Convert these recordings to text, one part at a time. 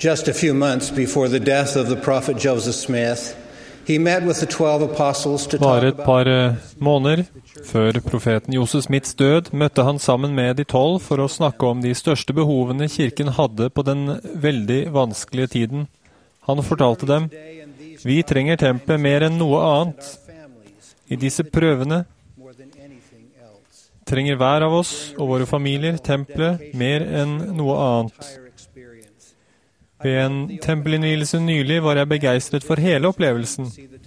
Just a few months before the death of the prophet Joseph Smith, he met with the 12 apostles to talk Bare et par måneder før profeten Joseph Smiths død møtte han sammen med de 12 for å snakke om de største behovene kirken hadde på den veldig vanskelige tiden. Han fortalte dem, vi trenger tempelet mer enn noe annet. I disse prøvene trenger hver av oss og våre familier tempelet mer enn noe annet. Ved en tempelinnvielse nylig var jeg begeistret for hele opplevelsen.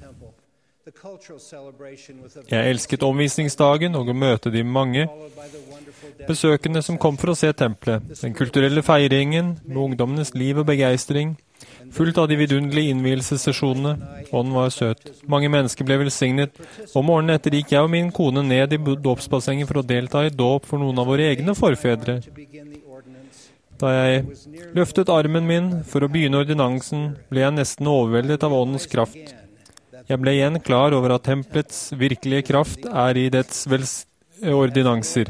Jeg elsket omvisningsdagen og å møte de mange besøkende som kom for å se tempelet. Den kulturelle feiringen med ungdommenes liv og begeistring, fullt av de vidunderlige innvielsessesjonene. Ånden var søt. Mange mennesker ble velsignet, og morgenen etter gikk jeg og min kone ned i dåpsbassenget for å delta i dåp for noen av våre egne forfedre. Da jeg løftet armen min for å begynne ordinansen, ble jeg nesten overveldet av åndens kraft. Jeg ble igjen klar over at tempelets virkelige kraft er i dets ordinanser.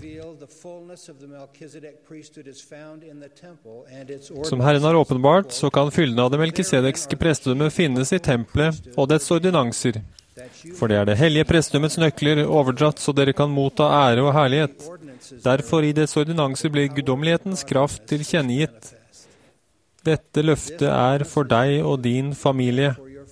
Som Herren har åpenbart, så kan fylden av det melkisedekske prestedømmet finnes i tempelet og dets ordinanser. For det er det hellige prestedømmets nøkler overdratt, så dere kan motta ære og herlighet. Derfor i dets ordinanser blir guddommelighetens kraft tilkjennegitt. Dette løftet er for deg og din familie.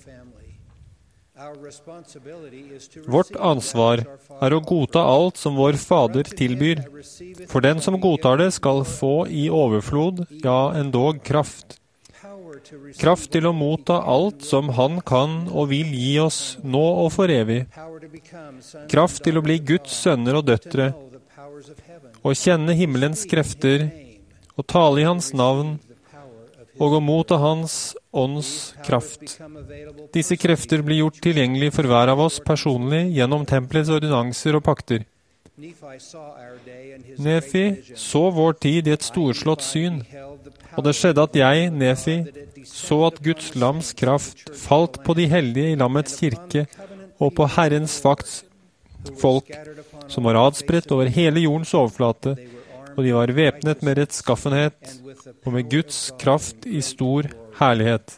Vårt ansvar er å godta alt som vår Fader tilbyr. For den som godtar det skal få i overflod, ja, endog kraft. Kraft til å motta alt som Han kan og vil gi oss nå og for evig. Kraft til å bli Guds sønner og døtre, og kjenne himmelens krefter, og tale i Hans navn, og å motta Hans ånds kraft. Disse krefter blir gjort tilgjengelig for hver av oss personlig gjennom tempelets ordinanser og pakter. Nefi så vår tid i et storslått syn, og det skjedde at jeg, Nefi, så at Guds lams kraft falt på de hellige i lammets kirke og på Herrens folk, som var adspredt over hele jordens overflate, og de var væpnet med rettskaffenhet og med Guds kraft i stor herlighet.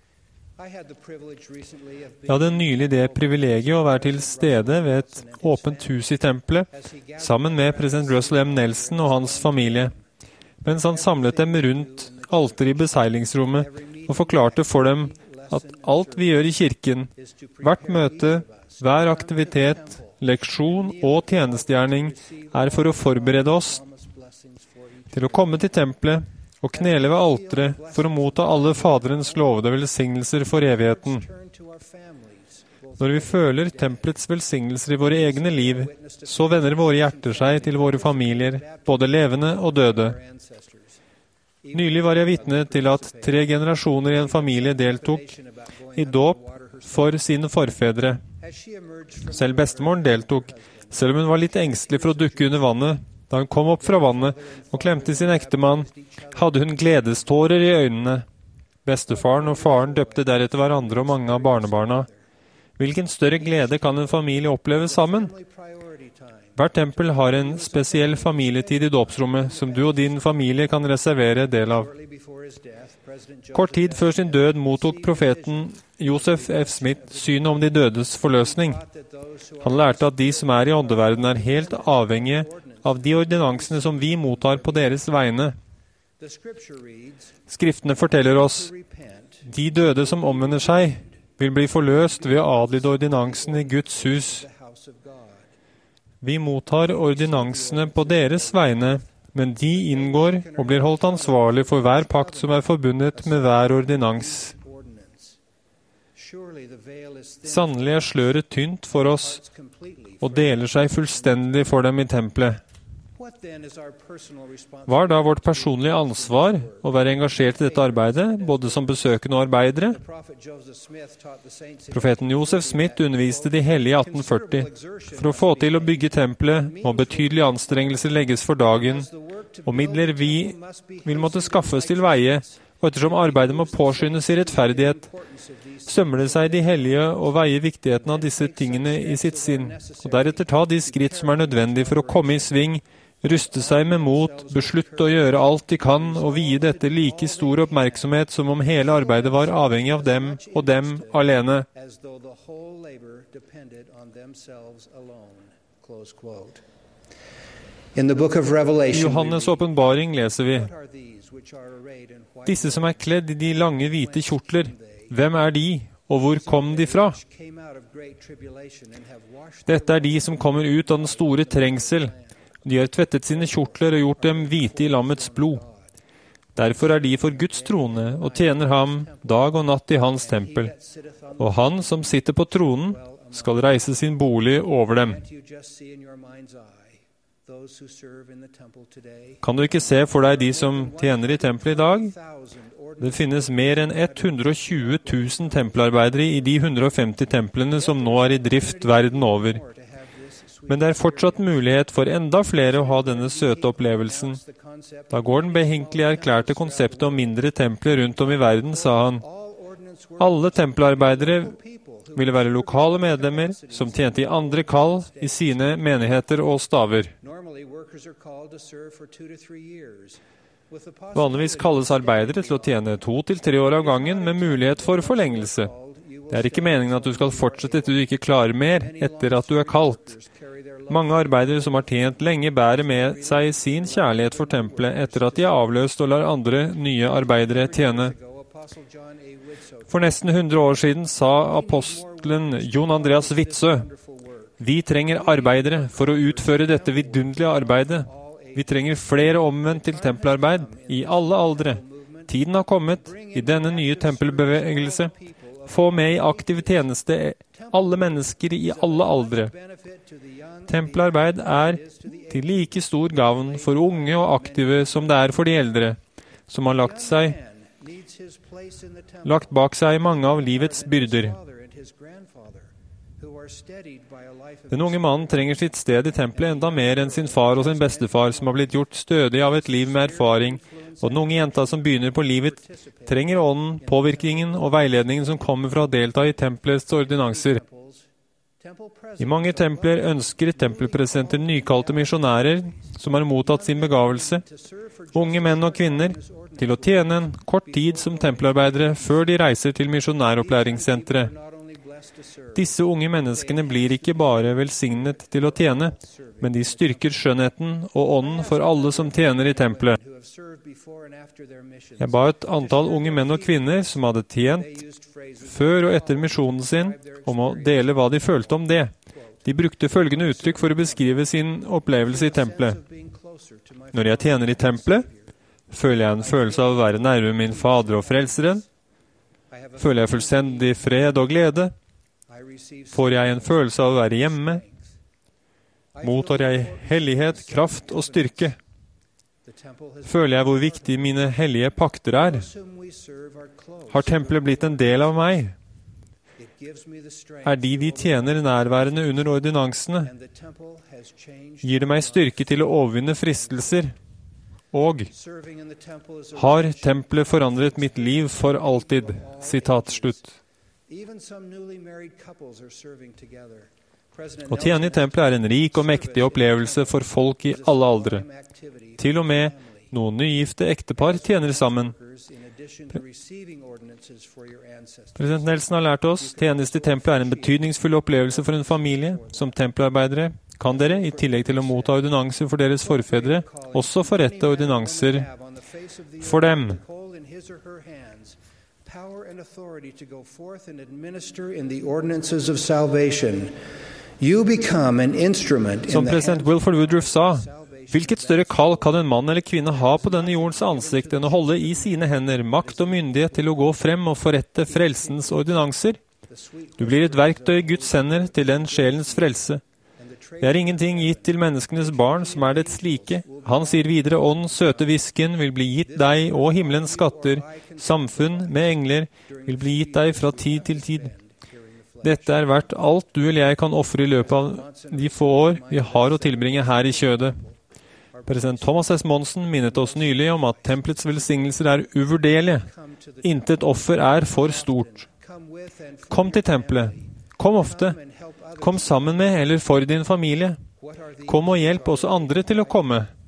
Jeg hadde nylig det privilegiet å være til stede ved et åpent hus i tempelet, sammen med president Russell M. Nelson og hans familie, mens han samlet dem rundt alteret i beseilingsrommet og forklarte for dem at alt vi gjør i kirken, hvert møte, hver aktivitet, leksjon og tjenestegjerning er for å forberede oss til å komme til tempelet og knele ved alteret for å motta alle Faderens lovede velsignelser for evigheten. Når vi føler tempelets velsignelser i våre egne liv, så vender våre hjerter seg til våre familier, både levende og døde. Nylig var jeg vitne til at 3 generasjoner i en familie deltok i dåp for sine forfedre. Selv bestemoren deltok, selv om hun var litt engstelig for å dukke under vannet. Da hun kom opp fra vannet og klemte sin ektemann, hadde hun gledestårer i øynene. Bestefaren og faren døpte deretter hverandre og mange av barnebarna. Hvilken større glede kan en familie oppleve sammen? Hvert tempel har en spesiell familietid i dåpsrommet, som du og din familie kan reservere del av. Kort tid før sin død mottok profeten Joseph F. Smith synet om de dødes forløsning. Han lærte at de som er i åndeverden er helt avhengige av de ordinansene som vi mottar på deres vegne. Skriftene forteller oss, de døde som omvender seg, vil bli forløst ved å adlyde ordinansen i Guds hus. Vi mottar ordinansene på deres vegne, men de inngår og blir holdt ansvarlig for hver pakt som er forbundet med hver ordinans. Sannelig er sløret tynt for oss, og deler seg fullstendig for dem i tempelet. Hva er da vårt personlige ansvar å være engasjert i dette arbeidet, både som besøkende og arbeidere? Profeten Joseph Smith underviste de hellige i 1840. For å få til å bygge tempelet må betydelige anstrengelser legges for dagen, og midler vi vil måtte skaffes til veie, og ettersom arbeidet må påskyndes i rettferdighet, sømmer det seg de hellige å veie viktigheten av disse tingene i sitt sinn, og deretter ta de skritt som er nødvendige for å komme i sving ruste seg med mot, beslutte å gjøre alt de kan og vie dette like stor oppmerksomhet som om hele arbeidet var avhengig av dem og dem alene. I Johannes åpenbaring leser vi: Disse som er kledd i de lange hvite kjortler, hvem er de, og hvor kom de fra? Dette er de som kommer ut av den store trengsel. De har tvettet sine kjortler og gjort dem hvite i lammets blod. Derfor er de for Guds trone og tjener ham dag og natt i hans tempel. Og han som sitter på tronen skal reise sin bolig over dem. Kan du ikke se for deg de som tjener i tempelet i dag? Det finnes mer enn 120 000 tempelarbeidere i de 150 templene som nå er i drift verden over. Men det er fortsatt mulighet for enda flere å ha denne søte opplevelsen. Da Gordon behinkelig erklærte konseptet om mindre templer rundt om i verden, sa han: alle tempelarbeidere ville være lokale medlemmer som tjente i andre kall i sine menigheter og staver. Vanligvis kalles arbeidere til å tjene 2 til 3 år av gangen med mulighet for forlengelse. Det er ikke meningen at du skal fortsette til du ikke klarer mer etter at du er kalt. Mange arbeidere som har tjent lenge bærer med seg sin kjærlighet for tempelet etter at de er avløst og lar andre nye arbeidere tjene. For nesten 100 år siden sa apostelen Jon Andreas Witzøe: vi trenger arbeidere for å utføre dette vidunderlige arbeidet. Vi trenger flere omvendt til tempelarbeid i alle aldre. Tiden har kommet i denne nye tempelbevegelse. Få med i aktiv tjeneste alle mennesker i alle aldre. Tempelarbeid er til like stor gavn for unge og aktive som det er for de eldre, som har lagt bak seg mange av livets byrder. Den unge mannen trenger sitt sted i tempelet enda mer enn sin far og sin bestefar, som har blitt gjort stødig av et liv med erfaring, og den unge jenta som begynner på livet, trenger ånden, påvirkningen og veiledningen som kommer fra å delta i tempelets ordinanser. I mange templer ønsker tempelpresidenter nykalte misjonærer som har mottatt sin begavelse, unge menn og kvinner, til å tjene en kort tid som tempelarbeidere før de reiser til misjonæropplæringssenteret. Disse unge menneskene blir ikke bare velsignet til å tjene, men de styrker skjønnheten og ånden for alle som tjener i tempelet. Jeg ba et antall unge menn og kvinner som hadde tjent før og etter misjonen sin, om å dele hva de følte om det. De brukte følgende uttrykk for å beskrive sin opplevelse i tempelet. Når jeg tjener i tempelet, føler jeg en følelse av å være nærmere min Fader og Frelseren. Føler jeg fullstendig fred og glede. Får jeg en følelse av å være hjemme. Mottar jeg hellighet, kraft og styrke. Føler jeg hvor viktig mine hellige pakter er. Har tempelet blitt en del av meg? Er de vi tjener nærværende under ordinansene? Gir det meg styrke til å overvinne fristelser? Og har tempelet forandret mitt liv for alltid? Sitat slutt. Å tjene i tempelet er en rik og mektig opplevelse for folk i alle aldre. Til og med noen nygifte ektepar tjener sammen. President Nelson har lært oss, tjeneste i tempelet er en betydningsfull opplevelse for en familie. Som tempelarbeidere kan dere, i tillegg til å motta ordinanser for deres forfedre, også forrette ordinanser for dem. Som president Wilford Woodruff sa, hvilket større kall kan en mann eller kvinne ha på denne jordens ansikt enn å holde i sine hender makt og myndighet til å gå frem og forrette frelsens ordinanser? Du blir et verktøy i Guds hender til den sjelens frelse. Det er ingenting gitt til menneskenes barn som er dets like. Han sier videre, åndens søte visken vil bli gitt deg, og himmelens skatter, samfunn med engler, vil bli gitt deg fra tid til tid. Dette er verdt alt du eller jeg kan offre i løpet av de få år vi har å tilbringe her i kjødet. President Thomas S. Monson minnet oss nylig om at tempelets velsignelser er uvurderlige. Intet offer er for stort. Kom til tempelet. Kom ofte. Kom sammen med eller for din familie. Kom og hjelp også andre til å komme.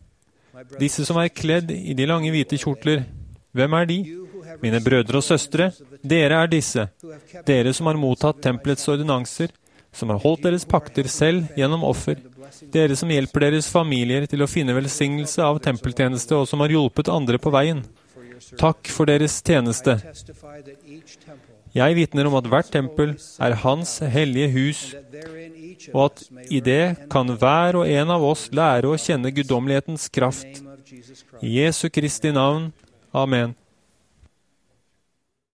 disse som er kledd i de lange hvite kjortler, hvem er de? Mine brødre og søstre, dere er disse, dere som har mottatt tempelets ordinanser, som har holdt deres pakter selv gjennom offer, dere som hjelper deres familier til å finne velsignelse av tempeltjeneste og som har hjulpet andre på veien. Takk for deres tjeneste. Jeg vitner om at hvert tempel er hans hellige hus, og at i det kan hver og en av oss lære å kjenne guddommelighetens kraft. I Jesu Kristi navn. Amen.